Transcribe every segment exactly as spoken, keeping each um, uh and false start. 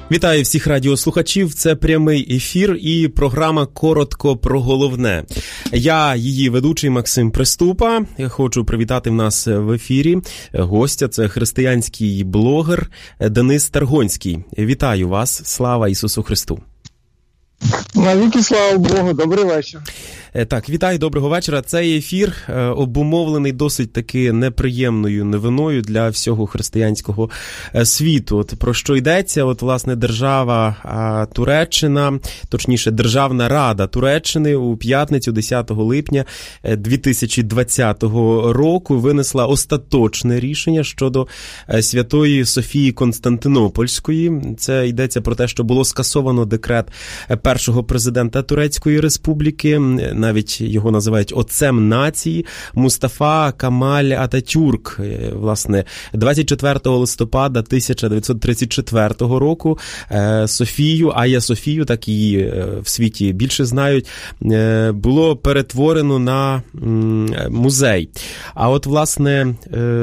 Вітаю всіх радіослухачів, це прямий ефір і програма «Коротко про головне». Я, її ведучий Максим Приступа, я хочу привітати в нас в ефірі гостя, це християнський блогер Денис Таргонський. Вітаю вас, слава Ісусу Христу! Навіки слава Богу, добрий вечір. Так, вітаю, доброго вечора. Цей ефір обумовлений досить таки неприємною новиною для всього християнського світу. От про що йдеться? От, власне, держава Туреччина, точніше, Державна Рада Туреччини у п'ятницю, десятого липня дві тисячі двадцятого року винесла остаточне рішення щодо Святої Софії Константинопольської. Це йдеться про те, що було скасовано декрет першого президента Турецької Республіки, навіть його називають отцем нації, Мустафа Камаль Ататюрк. Власне, двадцять четвертого листопада тисяча дев'ятсот тридцять четвертого року Софію, Айя Софію, так її в світі більше знають, було перетворено на музей. А от, власне,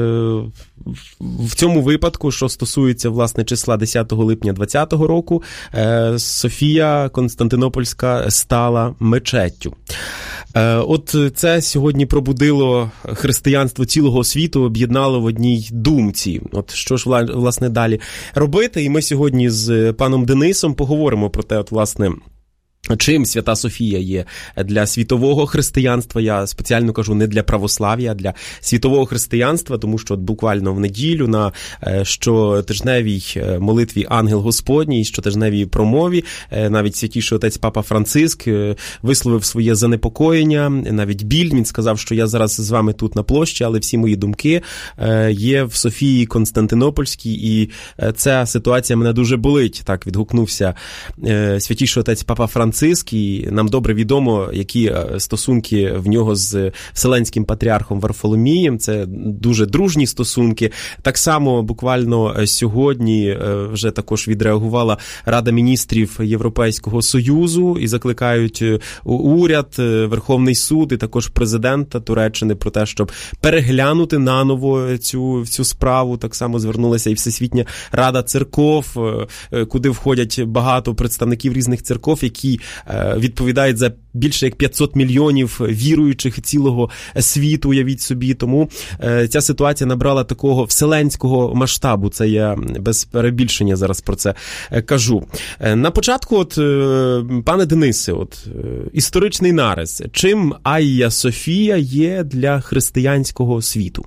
в цьому випадку, що стосується, власне, числа десятого липня двадцятого року, Софія Константинопольська стала мечеттю. От це сьогодні пробудило християнство цілого світу, об'єднало в одній думці. От що ж, власне, далі робити? І ми сьогодні з паном Денисом поговоримо про те, от, власне, чим Свята Софія є для світового християнства. Я спеціально кажу не для православ'я, а для світового християнства, тому що от буквально в неділю на щотижневій молитві «Ангел Господній», щотижневій промові, навіть святіший отець Папа Франциск висловив своє занепокоєння, навіть біль. Він сказав, що я зараз з вами тут на площі, але всі мої думки є в Софії Константинопольській, і ця ситуація мене дуже болить. Так відгукнувся святіший отець Папа Франциск. І нам добре відомо, які стосунки в нього з Вселенським патріархом Варфоломієм. Це дуже дружні стосунки. Так само буквально сьогодні вже також відреагувала Рада міністрів Європейського Союзу і закликають уряд, Верховний суд і також президента Туреччини про те, щоб переглянути наново цю, цю справу. Так само звернулася і Всесвітня Рада церков, куди входять багато представників різних церков, які відповідають за більше як п'ятсот мільйонів віруючих цілого світу, уявіть собі. Тому ця ситуація набрала такого вселенського масштабу. Це я без перебільшення зараз про це кажу. На початку, от, пане Денисе, от, історичний нарис. Чим Айя Софія є для християнського світу?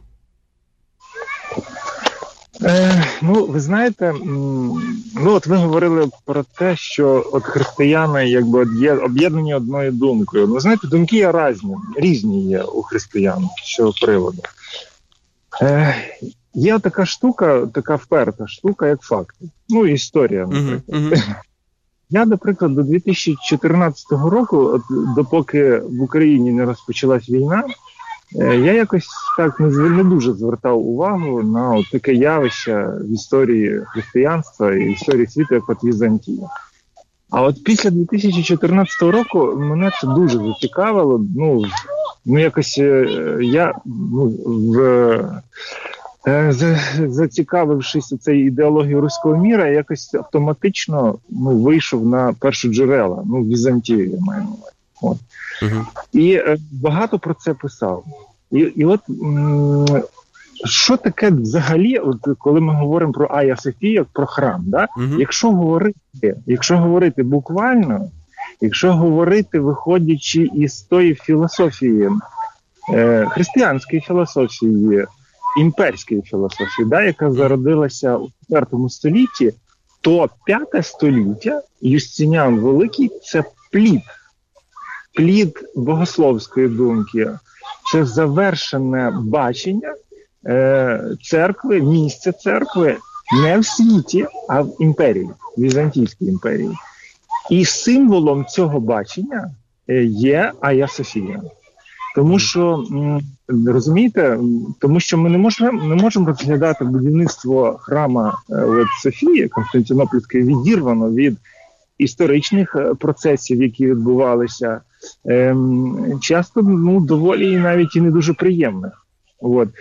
Е, ну, ви знаєте, ну от ви говорили про те, що от християни якби є об'єднані одною думкою. Ви знаєте, думки є різні, різні є у християн з цього приводу. Е, є така штука, така вперта штука, як факти. Ну, історія, наприклад. Uh-huh, uh-huh. Я, наприклад, до дві тисячі чотирнадцятого року, от, допоки в Україні не розпочалась війна, я якось так не, не дуже звертав увагу на от таке явище в історії християнства і історії світу, як от Візантія. А от після дві тисячі чотирнадцятого року мене це дуже зацікавило. Ну, ну якось я ну, в, за, зацікавившись цією ідеологією руського міра, якось автоматично ну, вийшов на перші джерела, ну, Візантію я маю на увазі. От. Uh-huh. І е, багато про це писав. І, і от м- що таке взагалі, от, коли ми говоримо про Айя Софію, про храм, да? Uh-huh. якщо говорити, якщо говорити буквально, якщо говорити, виходячи із тої філософії, е, християнської філософії, імперської філософії, да, яка зародилася у четвертому столітті, то п'яте століття, Юстиніан Великий, це плід. Плід богословської думки – це завершене бачення е, церкви, місця церкви не в світі, а в імперії, в Візантійській імперії. І символом цього бачення є Айя Софія. Тому що, розумієте, тому що ми не можемо, не можемо розглядати будівництво храма от, Софії Константинопольської відірвано від історичних процесів, які відбувалися, ем, часто ну, доволі навіть і не дуже приємних. От.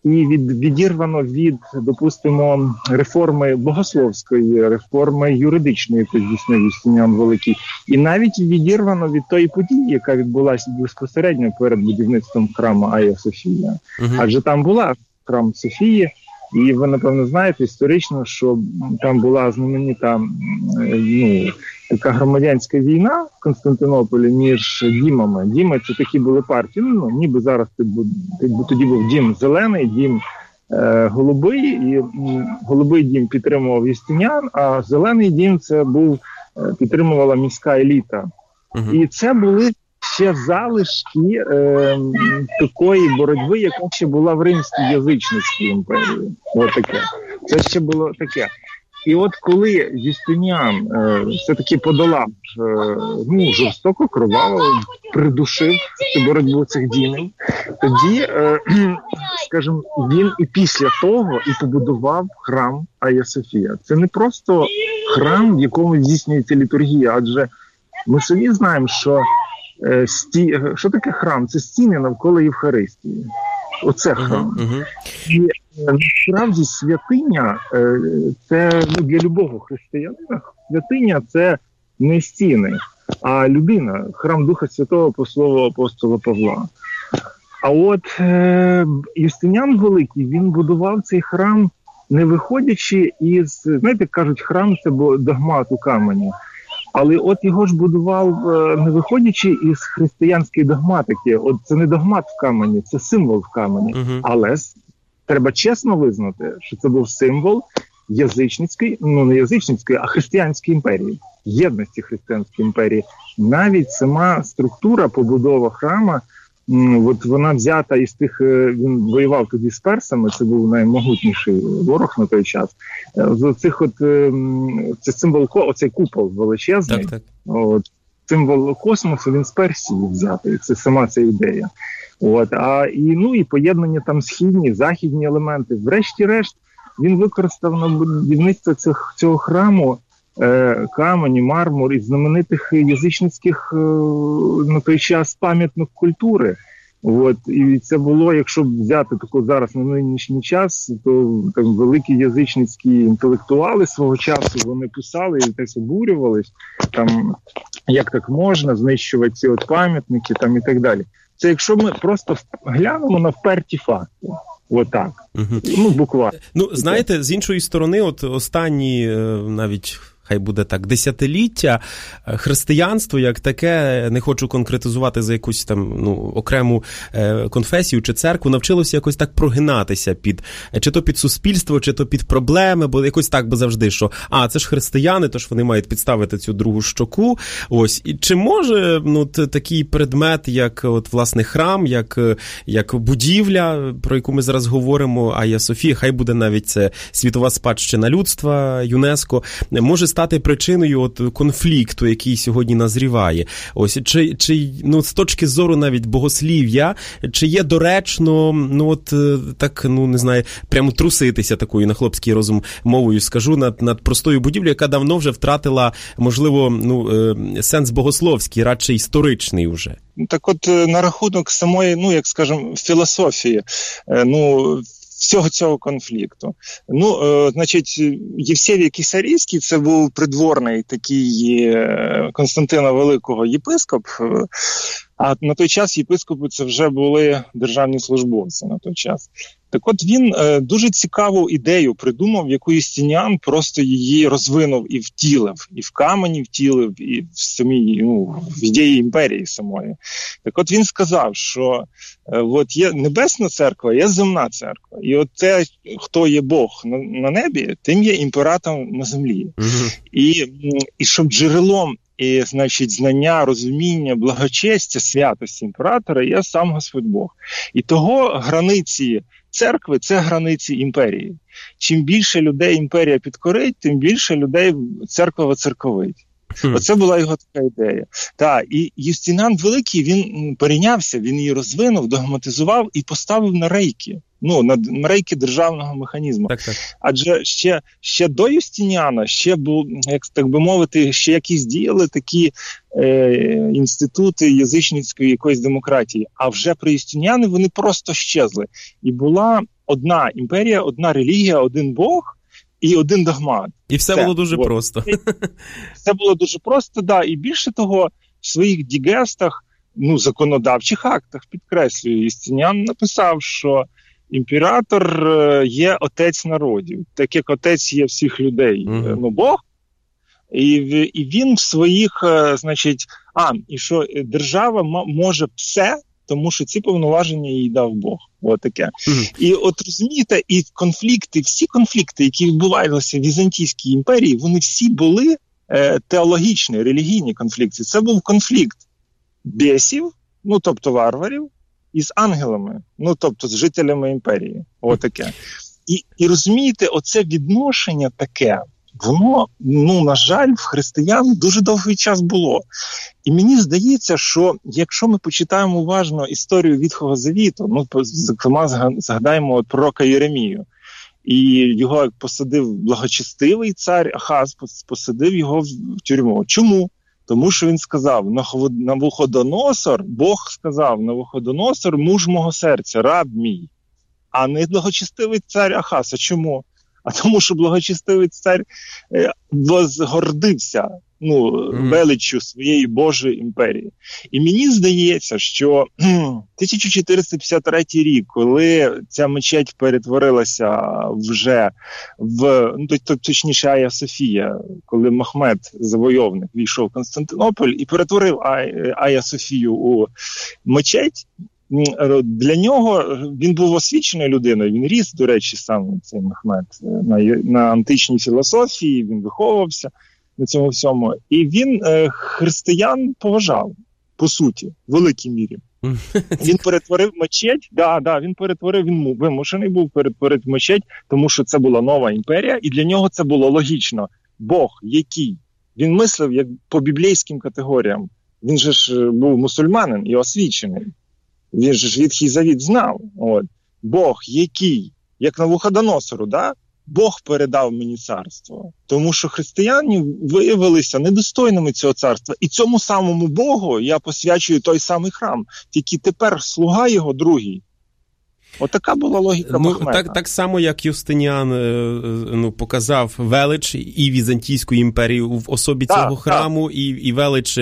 і від, відірвано від, допустимо, реформи богословської, реформи юридичної, яку здійснив Юстиніан Великий, і навіть відірвано від тої події, яка відбулася безпосередньо перед будівництвом храму Айя Софія. Uh-huh. Адже там була храм Софії, і ви, напевно, знаєте історично, що там була знаменита, ну, така громадянська війна в Константинополі між дімами. Діми – це такі були партії, ну, ніби зараз тоді був дім зелений, дім е, голубий, і м, голубий дім підтримував Юстиніан, а зелений дім – це був, е, підтримувала міська еліта. Угу. І це були ще залишки е, такої боротьби, яка ще була в Римській язичницькій імперії. От таке. Це ще було таке. І от коли Юстиніан е, все-таки подолав е, ну, жорстоко, кроваво, придушив цю боротьбу цих дімів, тоді, е, скажімо, він і після того і побудував храм Айя Софія. Це не просто храм, в якому здійснюється літургія, адже ми самі знаємо, що е, сті... що таке храм? Це стіни навколо Євхаристії. Оце храм. Uh-huh, uh-huh. І насправді святиня е, це, ну, для любого християнина святиня це не стіни, а людина, храм Духа Святого по слову апостола Павла. А от е, Юстиніан Великий, він будував цей храм, не виходячи із, знаєте, кажуть, храм це догмат у камені. Але от його ж будував, не виходячи із християнської догматики. От це не догмат в камені, це символ в камені. Uh-huh. Але треба чесно визнати, що це був символ язичницької, ну не язичницької, а християнської імперії, єдності християнської імперії. Навіть сама структура, побудова храма, от вона взята із тих, він воював тоді з персами, це був наймогутніший ворог на той час. З цих от, це символ, оцей купол величезний, так, так. От, символ космосу, він з Персії взятий, це сама ця ідея. От, а, і, ну, і поєднання там східні, західні елементи. Врешті-решт, він використав на будівництво цих, цього храму е, камені, мармур із знаменитих язичницьких е, на той час пам'яток культури. От, і це було, якщо взяти таку зараз на нинішній час, то там великі язичницькі інтелектуали свого часу, вони писали і десь обурювались, там, як так можна знищувати ці от пам'ятники там, і так далі. Це якщо ми просто глянемо на вперті факти. Отак. Угу. Ну, буквально. Ну, знаєте, з іншої сторони, от останні навіть... хай буде так, десятиліття, християнство як таке, не хочу конкретизувати за якусь там, ну, окрему е, конфесію чи церкву, навчилося якось так прогинатися під, чи то під суспільство, чи то під проблеми, бо якось так би завжди, що, а, це ж християни, тож вони мають підставити цю другу щоку, ось, і чи може, ну, такий предмет, як, от, власне, храм, як, як будівля, про яку ми зараз говоримо, Айя Софія, хай буде навіть це світова спадщина людства, ЮНЕСКО, може стати причиною от конфлікту, який сьогодні назріває. Ось, чи, чи, ну, з точки зору навіть богослів'я, чи є доречно, ну, от, так, ну, не знаю, прямо труситися такою, на хлопський розум мовою скажу, над, над простою будівлею, яка давно вже втратила, можливо, ну, сенс богословський, радше історичний вже. Так от, на рахунок самої, ну, як скажемо, філософії, ну, всього цього конфлікту. Ну, е, значить, Євсевій Кесарійський, це був придворний такий Константина Великого єпископ, а на той час єпископи це вже були державні службовці на той час. Так от він е, дуже цікаву ідею придумав, яку Юстиніан просто її розвинув і втілив, і в камені втілив, і в самій, ну, в ідеї імперії самої. Так от він сказав, що е, от є небесна церква, є земна церква. І от те, хто є Бог на, на небі, тим є імператором на землі. Mm-hmm. І, і щоб джерелом і, значить, знання, розуміння, благочестя, святості імператора є сам Господь Бог. І того границі церкви – це границі імперії. Чим більше людей імперія підкорить, тим більше людей церква воцерковить. Hmm. Оце була його така ідея. Так, і Юстиніан Великий, він перейнявся, він її розвинув, догматизував і поставив на рейки. Ну, на рейки державного механізму. Так, так. Адже ще, ще до Юстиніана, ще був, як так би мовити, ще якісь діяли такі е, інститути язичницької якоїсь демократії. А вже при Юстиніані вони просто щезли. І була одна імперія, одна релігія, один Бог і один догмат. І все, все було дуже от. просто. Все було дуже просто, да. І більше того, в своїх дігестах, ну, законодавчих актах, підкреслюю, Юстиніан написав, що імператор є отець народів, так як отець є всіх людей, mm-hmm. ну, Бог. І, і він в своїх, значить, а, і що держава м- може все, тому що ці повноваження їй дав Бог. От таке. Mm-hmm. І от розумієте, і конфлікти, всі конфлікти, які відбувалися в Візантійській імперії, вони всі були е, теологічні, релігійні конфлікти. Це був конфлікт бесів, ну, тобто варварів, із ангелами, ну, тобто з жителями імперії. От таке. І, і розумієте, оце відношення таке, воно, ну, на жаль, в християн дуже довгий час було. І мені здається, що якщо ми почитаємо уважно історію Ветхого Завіту, ну, зокрема, згадаємо от пророка Єремію, і його посадив благочестивий цар Ахаз, посадив його в тюрму. Чому? Тому що він сказав, Навуходоносор, Бог сказав, Навуходоносор, муж мого серця, раб мій, а не благочестивий цар Ахаз. А чому? А тому, що благочестивий цар е, возгордився, ну, mm. величчю своєї Божої імперії. І мені здається, що тисяча чотириста п'ятдесят третій рік, коли ця мечеть перетворилася вже в, ну, точніше, Айя Софія, коли Махмед, завойовник, війшов в Константинополь і перетворив Ай, Айя Софію у мечеть, для нього він був освіченою людиною, він ріс, до речі, сам цей Мехмед на, на античній філософії, він виховувався на цьому всьому. І він е, християн поважав, по суті, в великій мірі. Він перетворив мечеть, да, да, він перетворив, він вимушений був перетворити мечеть, тому що це була нова імперія, і для нього це було логічно. Бог, який? Він мислив як по біблійським категоріям. Він же ж був мусульманин і освічений. Він же ж Ветхий Завіт знав. От. Бог, який, як Навуходоносору, да? Бог передав мені царство. Тому що християни виявилися недостойними цього царства. І цьому самому Богу я посвячую той самий храм. Тільки тепер слуга його другий. Отака була логіка ну, Махмеда. Так, так само, як Юстиніан ну, показав велич і Візантійської імперії в особі так, цього храму, і, і велич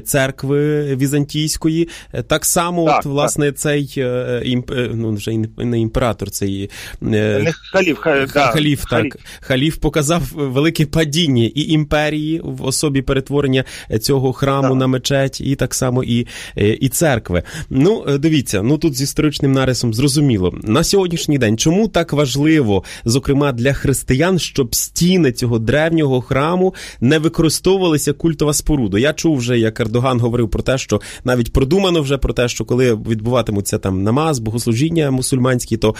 церкви Візантійської. Так само, так, от, власне, так. цей, імп... ну, вже не імператор, цей... Не халіф, ха... халіф, да, так. Халіф показав велике падіння і імперії в особі перетворення цього храму так. на мечеть, і так само і, і церкви. Ну, дивіться, ну тут з історичним нарисом зрозуміло. На сьогоднішній день чому так важливо, зокрема для християн, щоб стіни цього древнього храму не використовувалися культова споруда? Я чув вже, як Ердоган говорив про те, що навіть продумано вже про те, що коли відбуватимуться там намаз, богослужіння мусульманські, то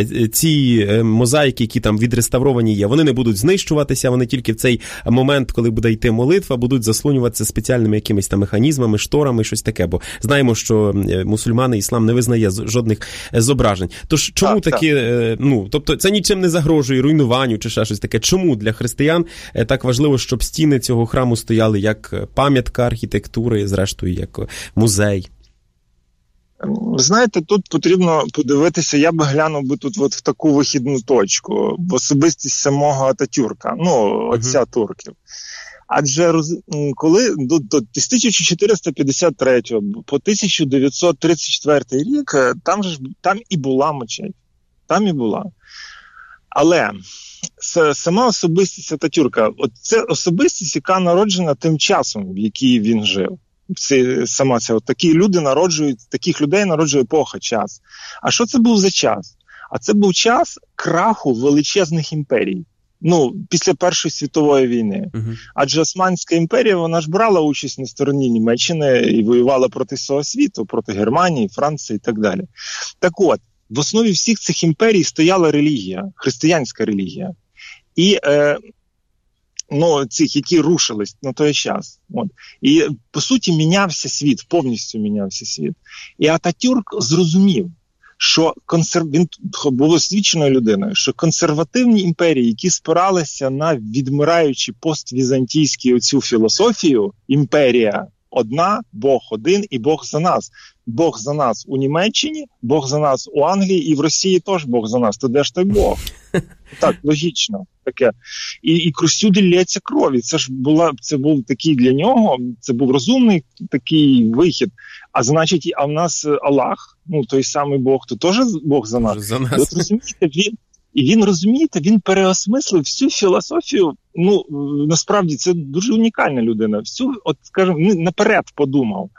ці мозаїки, які там відреставровані є, вони не будуть знищуватися, вони тільки в цей момент, коли буде йти молитва, будуть заслонюватися спеціальними якимись там механізмами, шторами, щось таке, бо знаємо, що мусульмани, іслам не визнає жодних зображень. Тож чому так, такі, так. ну, тобто це нічим не загрожує руйнуванню чи ще щось таке. Чому для християн так важливо, щоб стіни цього храму стояли як пам'ятка архітектури, зрештою, як музей? Ви знаєте, тут потрібно подивитися, я би глянув би тут от в таку вихідну точку, в особистість самого Ататюрка, ну, отця uh-huh. турків. Адже коли до, до тисяча чотириста п'ятдесят третього по тисяча дев'ятсот тридцять четвертий рік там же там і була мечеть. Там і була. Але сама особистість Ататюрка, от це особистість, яка народжена тим часом, в який він жив. Це сама ця от такі люди народжують, таких людей народжує епоха, час. А що це був за час? А це був час краху величезних імперій. Ну, після Першої світової війни. Uh-huh. Адже Османська імперія, вона ж брала участь на стороні Німеччини і воювала проти всього світу, проти Германії, Франції і так далі. Так от, в основі всіх цих імперій стояла релігія, християнська релігія. І, е, ну, цих, які рушились на той час. От. І, по суті, мінявся світ, повністю мінявся світ. І Ататюрк зрозумів, що консер... він був освіченою людиною, що консервативні імперії, які спиралися на відмираючу поствізантійську оцю філософію, імперія, одна, Бог один і Бог за нас. Бог за нас у Німеччині, Бог за нас у Англії і в Росії теж Бог за нас. То де ж той Бог? Так, логічно. Таке. І, і всюди лється крові. Це ж була, це був такий для нього, це був розумний такий вихід. А значить, а в нас Аллах, ну той самий Бог, то теж Бог за нас. За нас. От розумієте, він, і він, розумієте, він переосмислив всю філософію. Ну, насправді, це дуже унікальна людина. Всю, от, скажімо, наперед подумав,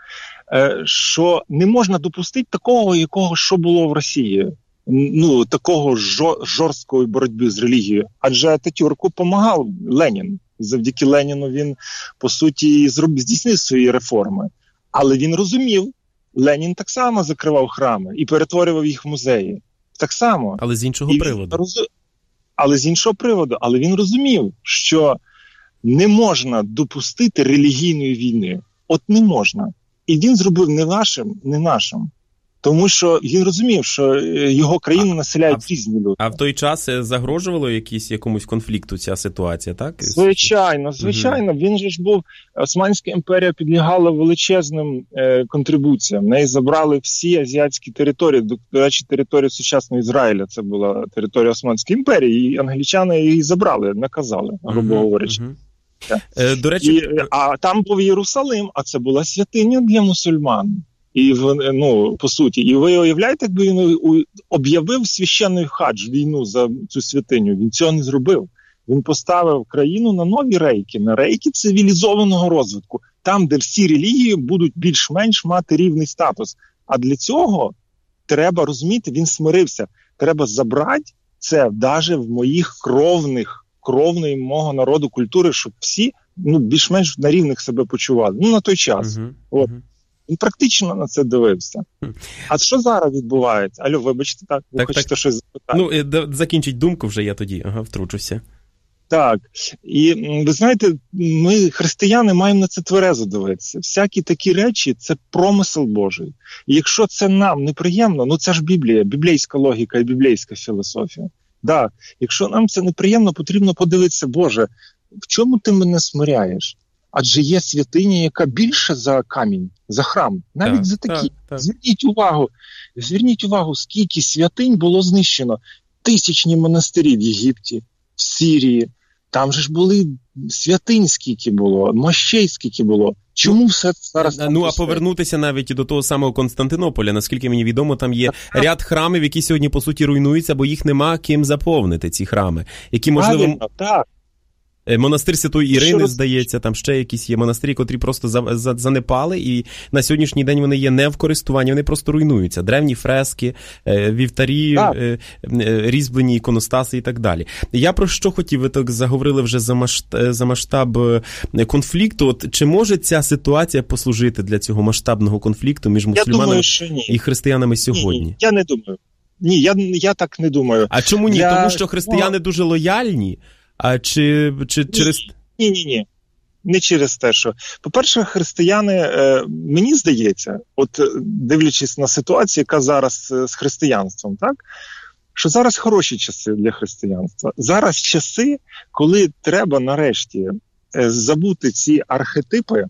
що не можна допустити такого, якого, що було в Росії. Ну, такого жор, жорсткої боротьби з релігією. Адже Ататюрку допомагав Ленін. Завдяки Леніну він, по суті, зробив, здійснив свої реформи. Але він розумів, Ленін так само закривав храми і перетворював їх в музеї. Так само. Але з іншого і приводу. Роз... Але з іншого приводу. Але він розумів, що не можна допустити релігійної війни. От не можна. І він зробив не вашим, не нашим. Тому що він розумів, що його країну населяють а, різні люди. А в той час загрожувало якісь, якомусь конфлікту ця ситуація, так? Звичайно, звичайно. Угу. Він же ж був... Османська імперія підлягала величезним е, контрибуціям. В неї забрали всі азіатські території. До речі, територія сучасного Ізраїля. Це була територія Османської імперії. І англічани її забрали, наказали, грубо угу, говорячи. Угу. Е, до речі... І, а там був Єрусалим, а це була святиня для мусульман. І, ну, по суті, і ви уявляєте, якби він об'явив священний хадж, війну за цю святиню, він цього не зробив. Він поставив країну на нові рейки, на рейки цивілізованого розвитку, там, де всі релігії будуть більш-менш мати рівний статус. А для цього треба, розуміти, він смирився, треба забрати це навіть в моїх кровних, кровної мого народу культури, щоб всі, ну, більш-менш на рівних себе почували. Ну, на той час. Uh-huh. От. Uh-huh. Він практично на це дивився. А що зараз відбувається? Алло, вибачте, так, ви так, хочете так. щось запитати? Ну, закінчіть думку вже, я тоді ага, втручуся. Так, і ви знаєте, ми, християни, маємо на це тверезо дивитися. Всякі такі речі – це промисел Божий. І якщо це нам неприємно, ну це ж Біблія, біблійська логіка і біблійська філософія. Да, якщо нам це неприємно, потрібно подивитися, Боже, в чому ти мене смиряєш? Адже є святиня, яка більше за камінь, за храм, навіть так, за такі. Так, так. Зверніть увагу, зверніть увагу, скільки святинь було знищено. Тисячні монастирі в Єгипті, в Сирії. Там же ж були святинь, скільки було, мощей скільки було. Чому все зараз там Ну, а повернутися навіть і до того самого Константинополя, наскільки мені відомо, там є так, ряд храмів, які сьогодні, по суті, руйнуються, бо їх нема ким заповнити, ці храми. Які, можливо... Правильно, так. Монастир Святої Ірини, що... здається, там ще якісь є монастирі, котрі просто за, за, занепали, і на сьогоднішній день вони є не в користуванні, вони просто руйнуються. Древні фрески, вівтарі, е, різьблені іконостаси і так далі. Я про що хотів, ви так заговорили вже за масштаб, за масштаб конфлікту. От, чи може ця ситуація послужити для цього масштабного конфлікту між мусульманами і християнами сьогодні? Ні, я не думаю. Ні, я, я так не думаю. А чому ні? Я... Тому що християни ну... дуже лояльні? А чи, чи через... Ні, ні, ні. Не через те, що... По-перше, християни, е, мені здається, от дивлячись на ситуацію, яка зараз з християнством, так? Що зараз хороші часи для християнства. Зараз часи, коли треба нарешті е, забути ці архетипи,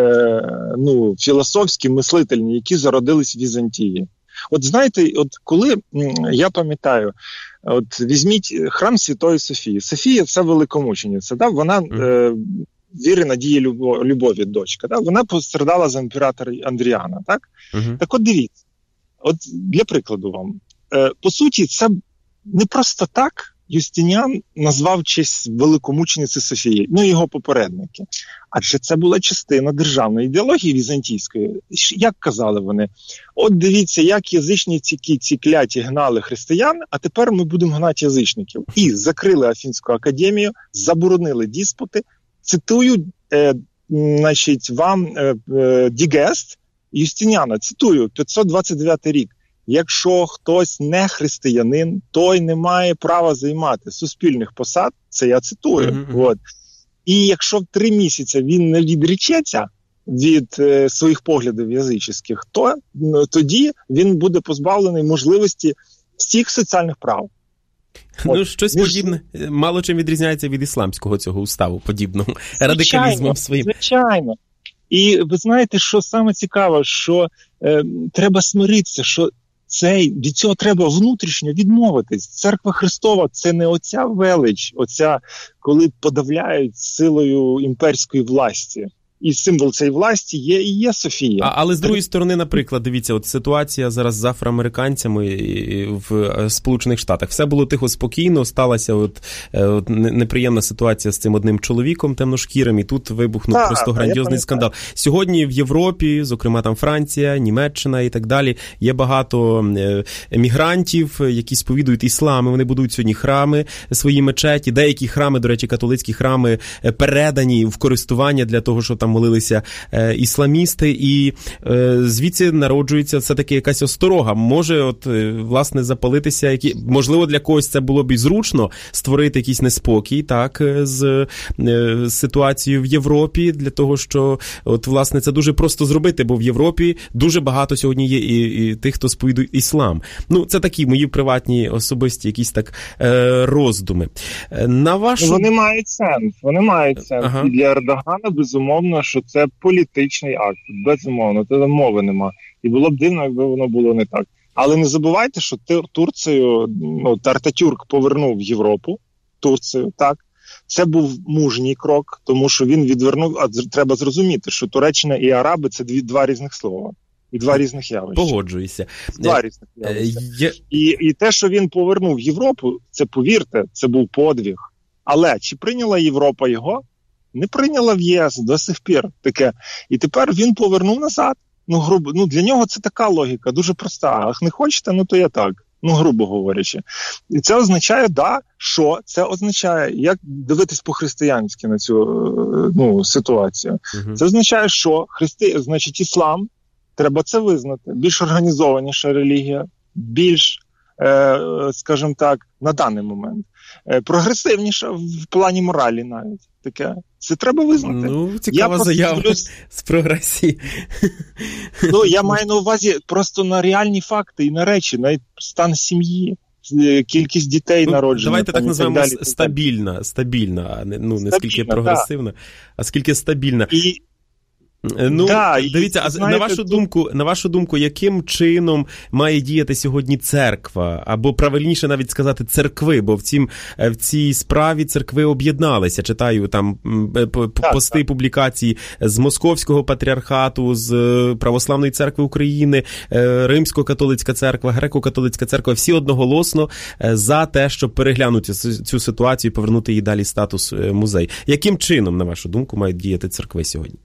е, ну, філософські, мислительні, які зародились в Візантії. От знаєте, от коли, я пам'ятаю, от візьміть храм Святої Софії. Софія – це великомучениця, да? Вона е, віри, надії, любов, любові дочка. Да? Вона постраждала за імператора Андріана, так? Uh-huh. Так от дивіться, от для прикладу вам. Е, по суті, це не просто так Юстиніан назвав честь великомучениці Софії, ну його попередники. Адже це була частина державної ідеології візантійської. Як казали вони? От дивіться, як язичниці ці кляті гнали християн, а тепер ми будемо гнати язичників. І закрили Афінську академію, заборонили диспути. Цитую, е, значить, вам е, е, Дігест Юстиніана, цитую, п'ятсот двадцять дев'ятий рік. Якщо хтось не християнин, той не має права займати суспільних посад, це я цитую. Mm-hmm. От. І якщо в три місяці він не відречеться від е, своїх поглядів язичних, то ну, тоді він буде позбавлений можливості всіх соціальних прав. Ну, От. щось Між... подібне, мало чим відрізняється від ісламського цього уставу, подібного, радикалізмом своїм. Звичайно. І ви знаєте, що саме цікаве, що е, треба смиритися, що цей, від цього треба внутрішньо відмовитись. Церква Христова – це не оця велич, оця, коли подавляють силою імперської власті. І символ цієї власті є і є Софія. А, але з другої сторони, наприклад, дивіться, от ситуація зараз з афроамериканцями в Сполучених Штатах. Все було тихо, спокійно, сталася от, от неприємна ситуація з цим одним чоловіком темношкірим, і тут вибухнув так, просто грандіозний скандал. Сьогодні в Європі, зокрема там Франція, Німеччина і так далі, є багато емігрантів, які сповідують іслам, і вони будують сьогодні храми, свої мечеті. Деякі храми, до речі, католицькі храми передані в користування для того, щоб там молилися е, ісламісти, і е, звідси народжується все-таки якась осторога. Може, от, е, власне, запалитися, які... можливо, для когось це було б і зручно створити якийсь неспокій, так, з, е, з ситуацією в Європі, для того, що, от, власне, це дуже просто зробити, бо в Європі дуже багато сьогодні є і, і тих, хто сповідує іслам. Ну, це такі мої приватні, особисті якісь так е, роздуми. На вашу... Вони мають сенс, вони мають сенс. Ага. І для Ердогана, безумовно, що це політичний акт, безумовно, це мови нема. І було б дивно, якби воно було не так. Але не забувайте, що Турцію, ну, Ататюрк повернув в Європу, Турцію, так. Це був мужній крок, тому що він відвернув, а треба зрозуміти, що Туреччина і араби – це дві, два різних слова. І два різних явища. Погоджуюся. Два різних явища. Я... І, і те, що він повернув в Європу, це, повірте, це був подвиг. Але чи прийняла Європа його? Не прийняла в ЄС до сих пір таке. І тепер він повернув назад. Ну, грубо, ну для нього це така логіка, дуже проста. Ах, не хочете, ну то я так. Ну, грубо говорячи. І це означає, да, що це означає, як дивитись по-християнськи на цю ну, ситуацію. Угу. Це означає, що христи... значить, іслам, треба це визнати, більш організованіша релігія, більш, е, скажімо так, на даний момент, е, прогресивніша в плані моралі навіть. Таке. Це треба визнати. Ну, цікава я заява плюс... з прогресії. Ну, я маю на увазі просто на реальні факти і на речі, на стан сім'ї, кількість дітей ну, народжених. Давайте так називаємо стабільна, стабільна, а не, ну, не скільки прогресивна, так. а скільки стабільна. І Ну, да, дивіться, а знаєте, на вашу тут... думку, на вашу думку, яким чином має діяти сьогодні церква, або правильніше навіть сказати церкви, бо в цім в цій справі церкви об'єдналися. Читаю там так, пости, так. публікації з Московського патріархату, з Православної церкви України, Римсько-католицька церква, Греко-католицька церква, всі одноголосно за те, щоб переглянути цю ситуацію і повернути їй далі статус музей. Яким чином, на вашу думку, мають діяти церкви сьогодні?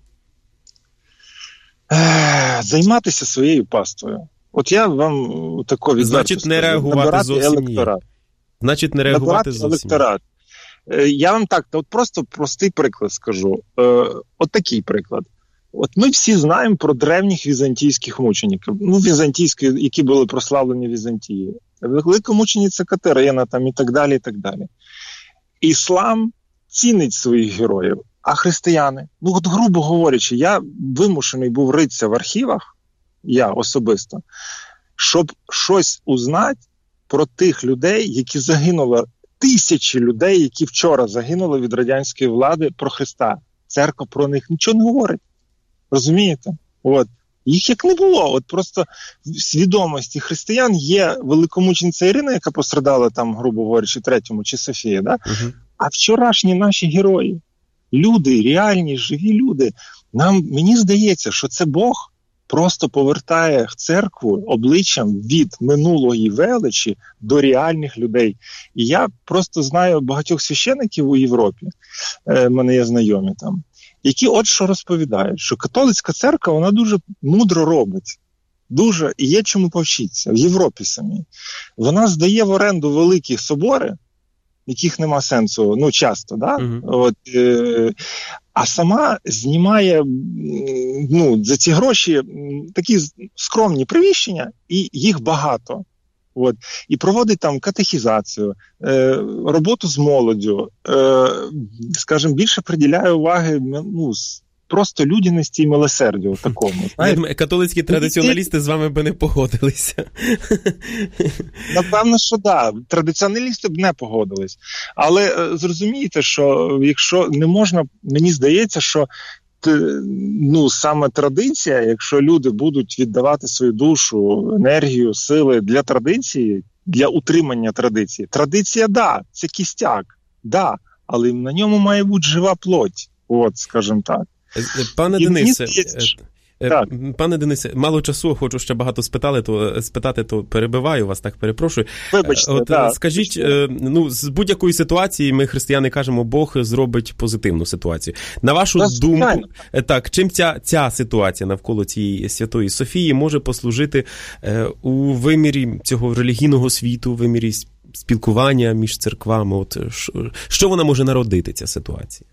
Займатися своєю паствою. От я вам тако відверто Значить, не реагувати зовсім ні. Значить, не реагувати зовсім електорат. Я вам так, от просто простий приклад скажу. От такий приклад. От ми всі знаємо про древніх візантійських мучеників. Ну, візантійські, які були прославлені в Візантії. Велика мучениця Катерина там і так далі, і так далі. Іслам цінить своїх героїв. А християни? Ну, от грубо говорячи, я вимушений був ритися в архівах, я особисто, щоб щось узнати про тих людей, які загинули, тисячі людей, які вчора загинули від радянської влади про Христа. Церква про них нічого не говорить. Розумієте? От. Їх як не було. От просто в свідомості християн є великомучениця Ірина, яка пострадала там, грубо говорячи, третьому, чи Софія, да? Угу. А вчорашні наші герої, люди, реальні, живі люди. Нам, мені здається, що це Бог просто повертає церкву обличчям від минулої величі до реальних людей. І я просто знаю багатьох священиків у Європі, е, мене є знайомі там, які от що розповідають, що католицька церква, вона дуже мудро робить. Дуже, і є чому повчитися в Європі самій. Вона здає в оренду великі собори, яких нема сенсу, ну, часто, да? Uh-huh. От, е, а сама знімає, ну, за ці гроші такі скромні приміщення, і їх багато. От, і проводить там катехізацію, е, роботу з молоддю, е, скажімо, більше приділяє уваги, ну, просто людяності і милосердю такому. Знаєте? Католицькі традиціоналісти з вами би не погодилися. Напевно, що да. Традиціоналісти б не погодились. Але зрозумієте, що якщо не можна, мені здається, що ну, саме традиція, якщо люди будуть віддавати свою душу, енергію, сили для традиції, для утримання традиції. Традиція, да, це кістяк, да, але на ньому має бути жива плоть, от, скажімо так. Пане І Денисе, Так. Пане Денисе, мало часу, хочу ще багато спитати, то спитати, то перебиваю вас, так перепрошую. Вибачте, От, да, скажіть, вибачте. Ну, з будь-якої ситуації ми, християни, кажемо, Бог зробить позитивну ситуацію. На вашу Нас думку, звичайно. так, чим ця, ця ситуація навколо цієї Святої Софії може послужити е, у вимірі цього релігійного світу, у вимірі спілкування між церквами? От, що вона може народити, ця ситуація?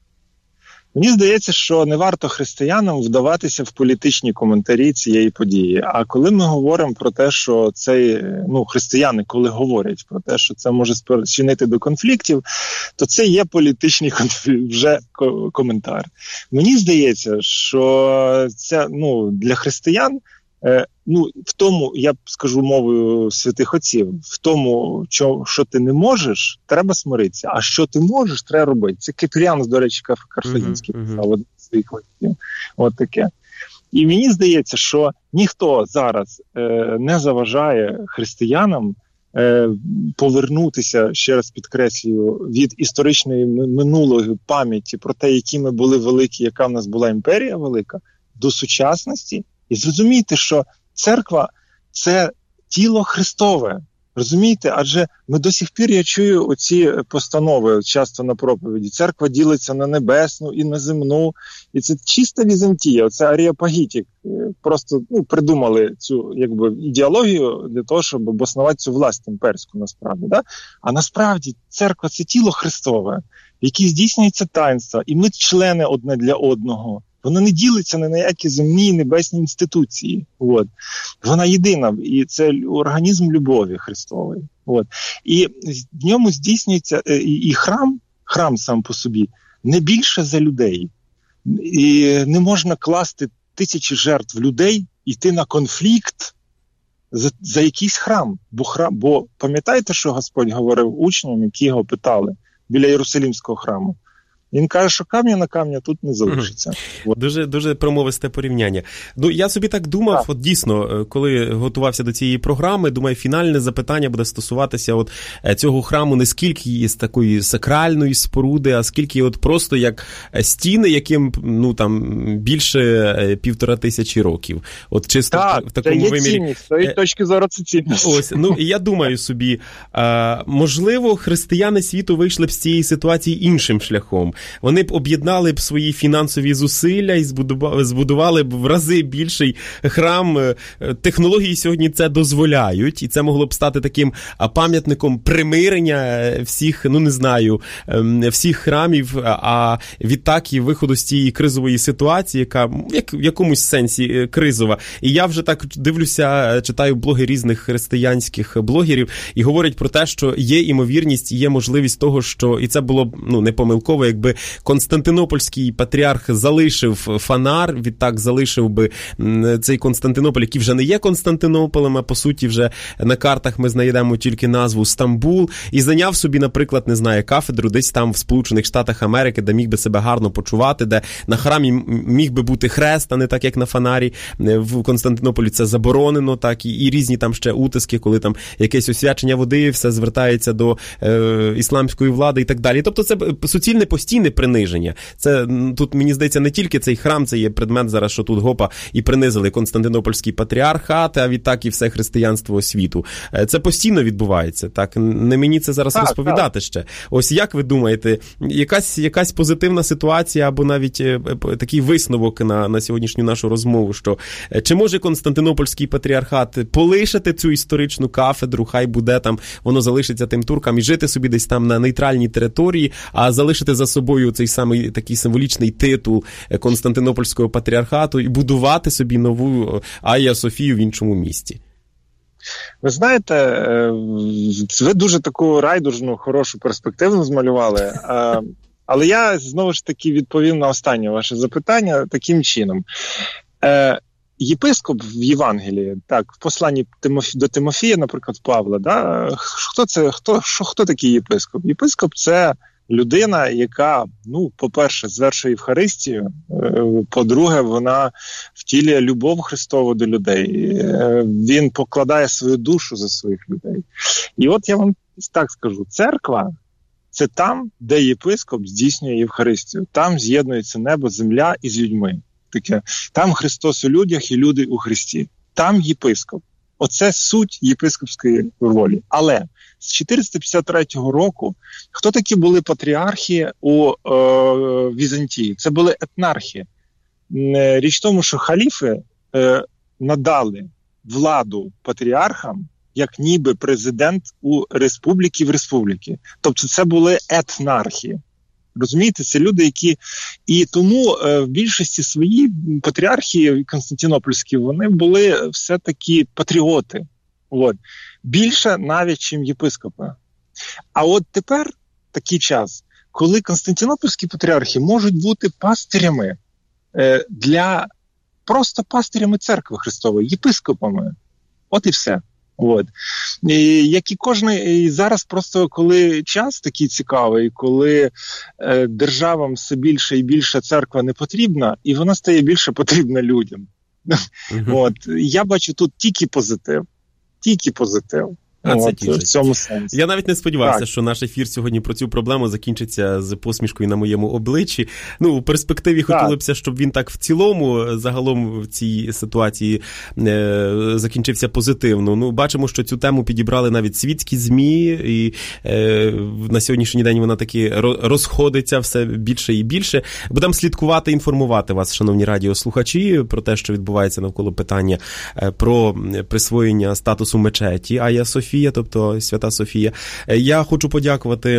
Мені здається, що не варто християнам вдаватися в політичні коментарі цієї події. А коли ми говоримо про те, що цей, ну, християни, коли говорять про те, що це може спричинити до конфліктів, то це є політичний конфлікт, вже коментар. Мені здається, що це, ну, для християн, е, ну, в тому, я б скажу мовою святих отців, в тому, що, що ти не можеш, треба смиритися, а що ти можеш, треба робити. Це Кипріан, до речі, Карфагенський uh-huh, писав uh-huh. своїх отців. От таке. І мені здається, що ніхто зараз е, не заважає християнам е, повернутися, ще раз підкреслюю, від історичної минулої пам'яті про те, які ми були великі, яка в нас була імперія велика, до сучасності. І зрозумійте, що церква – це тіло Христове. Розумієте? Адже ми до сих пір, я чую оці постанови часто на проповіді. Церква ділиться на небесну і на земну. І це чиста Візантія, оце Аріапагітік. Просто, ну, придумали цю, якби, ідеологію для того, щоб обоснувати цю власть імперську, насправді. Да? А насправді церква – це тіло Христове, в якій здійснюється таїнство, і ми члени одне для одного. Вона не ділиться ні на які земні і небесні інституції. От. Вона єдина, і це організм любові Христової. От. І в ньому здійснюється і, і храм, храм сам по собі, не більше за людей. І не можна класти тисячі жертв людей, йти на конфлікт за, за якийсь храм. Бо, храм. Бо пам'ятаєте, що Господь говорив учням, які його питали біля Єрусалимського храму? Він каже, що камня на камня тут не залишиться. Mm-hmm. Дуже, дуже промовисте порівняння. Ну, я собі так думав, так. От дійсно, коли готувався до цієї програми, думаю, фінальне запитання буде стосуватися от цього храму не скільки є з такої сакральної споруди, а скільки от просто як стіни, яким, ну, там, більше півтора тисячі років. От чисто так, в такому це є вимірі. Цінність, з тої точки зору це цінність. Ось, ну, і я думаю собі, а, можливо, християни світу вийшли б з цієї ситуації іншим шляхом. Вони б об'єднали б свої фінансові зусилля і збудували б в рази більший храм. Технології сьогодні це дозволяють, і це могло б стати таким пам'ятником примирення всіх, ну не знаю, всіх храмів, а відтак і виходу з цієї кризової ситуації, яка як, в якомусь сенсі кризова. І я вже так дивлюся, читаю блоги різних християнських блогерів, і говорять про те, що є імовірність, є можливість того, що, і це було б, ну, не помилково, якби Константинопольський патріарх залишив фанар, відтак залишив би цей Константинополь, який вже не є Константинополем, а по суті вже на картах ми знайдемо тільки назву Стамбул, і зайняв собі, наприклад, не знаю, кафедру десь там в Сполучених Штатах Америки, де міг би себе гарно почувати, де на храмі міг би бути хрест, а не так, як на фанарі. В Константинополі це заборонено, так, і, і різні там ще утиски, коли там якесь освячення води, все звертається до е, ісламської влади і так далі. Тобто це суцільне постійне приниження. Це тут, мені здається, не тільки цей храм, це є предмет зараз, що тут гопа і принизили Константинопольський патріархат, а відтак і все християнство світу. Це постійно відбувається, так? Не мені це зараз так, розповідати так. ще. Ось як ви думаєте, якась, якась позитивна ситуація або навіть такий висновок на, на сьогоднішню нашу розмову, що чи може Константинопольський патріархат полишити цю історичну кафедру, хай буде там, воно залишиться тим туркам і жити собі десь там на нейтральній території, а залишити за собою цей самий такий символічний титул Константинопольського патріархату і будувати собі нову Айя Софію в іншому місті? Ви знаєте, ви дуже таку райдужну, хорошу перспективу змалювали, але я знову ж таки відповім на останнє ваше запитання таким чином. Єпископ в Євангелії, так, в посланні до Тимофія, наприклад, Павла, да, хто це, хто, що, хто такий єпископ? Єпископ – це Людина, яка, ну, по-перше, звершує Євхаристію, по-друге, вона втілює любов Христову до людей. Він покладає свою душу за своїх людей. І от я вам так скажу, церква – це там, де єпископ здійснює Євхаристію. Там з'єднується небо, земля із людьми. Таке. Там Христос у людях і люди у Христі. Там єпископ. Оце суть єпископської ролі. Але з чотириста п'ятдесят третього року хто такі були патріархи у е, Візантії? Це були етнархи. Річ в тому, що халіфи е, надали владу патріархам, як ніби президент у республіки в республіки. Тобто це були етнархи. Розумієте, це люди, які... І тому е, в більшості свої патріархи константинопольські, вони були все-таки патріоти. От. Більше навіть, чим єпископи. А от тепер такий час, коли константинопольські патріархи можуть бути пастирями е, для... просто пастирями церкви Христової, єпископами. От і все. От. І, як і кожний, і зараз просто, коли час такий цікавий, коли е, державам все більше і більше церква не потрібна, і вона стає більше потрібна людям. Mm-hmm. От. Я бачу тут тільки позитив. Тільки позитив. А це От, в цьому сенсі. Я навіть не сподівався, так. що наш ефір сьогодні про цю проблему закінчиться з посмішкою на моєму обличчі. Ну, у перспективі так. хотілося б, щоб він так в цілому, загалом в цій ситуації е, закінчився позитивно. Ну, бачимо, що цю тему підібрали навіть світські ЗМІ, і е, на сьогоднішній день вона таки розходиться все більше і більше. Будемо слідкувати, інформувати вас, шановні радіослухачі, про те, що відбувається навколо питання про присвоєння статусу мечеті Айя Софія, тобто Свята Софія. Я хочу подякувати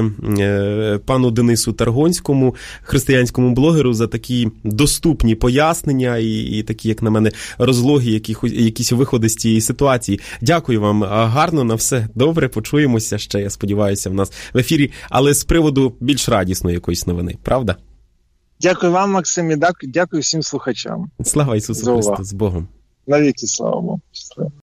пану Денису Таргонському, християнському блогеру, за такі доступні пояснення і, і такі, як на мене, розлоги, які, якісь виходи з цієї ситуації. Дякую вам. Гарно, на все добре. Почуємося ще, я сподіваюся, в нас в ефірі, але з приводу більш радісної якоїсь новини. Правда? Дякую вам, Максим, і дякую всім слухачам. Слава Ісусу Христу. З Богом. Навіки слава Богу.